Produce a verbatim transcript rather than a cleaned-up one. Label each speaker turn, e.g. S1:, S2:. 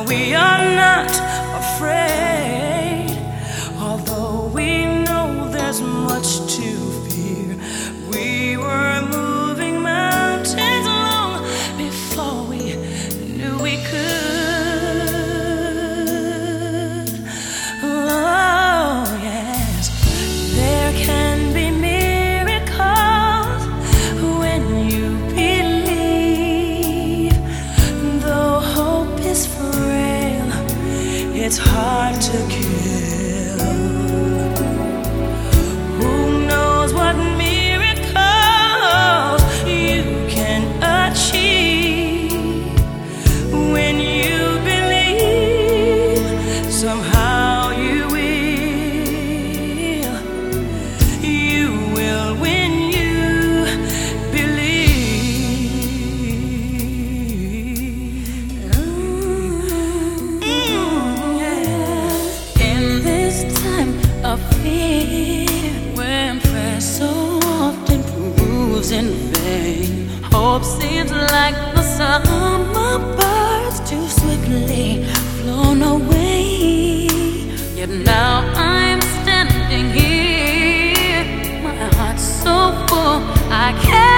S1: we are not afraid, although we know there's much to fear. We were moving mountains long before we knew we could. Oh, yes, there can be miracles when you believe. Though hope is frail, it's hard to kill. Who knows what miracles you can achieve when you believe? Somehow you will. You will when you believe. Mm, yeah.
S2: In this time of fear, when prayer so often proves in vain, hope seems like the summer birds too swiftly flown away. Yet now I'm standing here, my heart's so full I can't